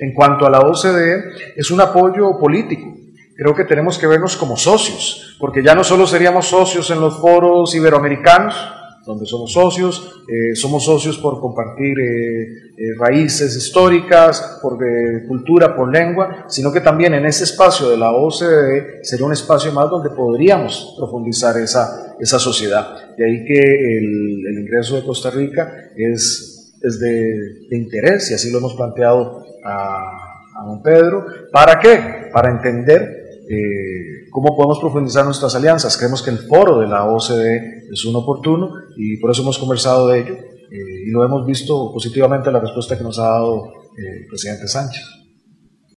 En cuanto a la OCDE, es un apoyo político. Creo que tenemos que vernos como socios, porque ya no solo seríamos socios en los foros iberoamericanos, donde somos socios por compartir raíces históricas, por cultura, por lengua, sino que también en ese espacio de la OCDE sería un espacio más donde podríamos profundizar esa sociedad. De ahí que el ingreso de Costa Rica es de interés, y así lo hemos planteado a don Pedro. ¿Para qué? Para entender cómo podemos profundizar nuestras alianzas. Creemos que el foro de la OCDE es un oportuno y por eso hemos conversado de ello y lo hemos visto positivamente la respuesta que nos ha dado el presidente Sánchez.